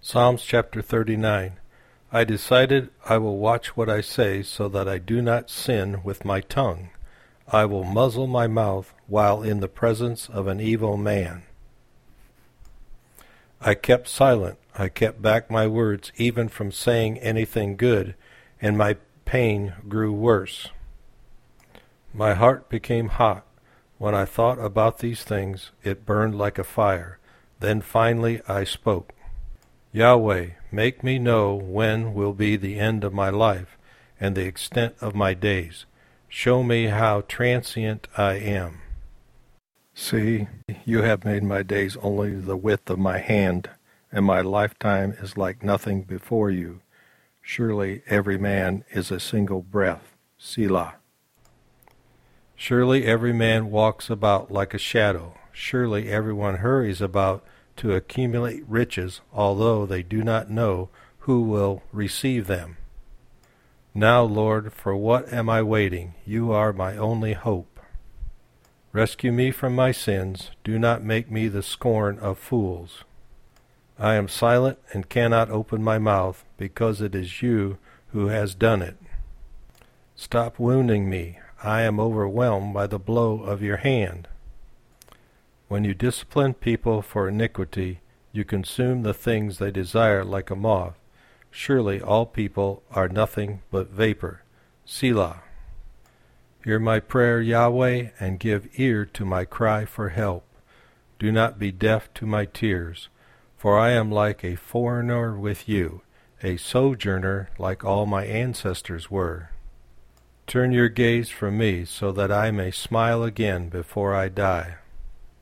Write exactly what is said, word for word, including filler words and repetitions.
Psalms chapter thirty-nine. I decided I will watch what I say so that I do not sin with my tongue. I will muzzle my mouth while in the presence of an evil man. I kept silent. I kept back my words even from saying anything good, and my pain grew worse. My heart became hot. When I thought about these things, it burned like a fire. Then finally I spoke. Yahweh, make me know when will be the end of my life and the extent of my days. Show me how transient I am. See, you have made my days only the width of my hand, and my lifetime is like nothing before you. Surely every man is a single breath. Selah. Surely every man walks about like a shadow. Surely everyone hurries about to accumulate riches, although they do not know who will receive them. Now, Lord, for what am I waiting? You are my only hope. Rescue me from my sins. Do not make me the scorn of fools. I am silent and cannot open my mouth, because it is you who has done it. Stop wounding me. I am overwhelmed by the blow of your hand. When you discipline people for iniquity, you consume the things they desire like a moth. Surely all people are nothing but vapor. Selah. Hear my prayer, Yahweh, and give ear to my cry for help. Do not be deaf to my tears, for I am like a foreigner with you, a sojourner like all my ancestors were. Turn your gaze from me so that I may smile again before I die.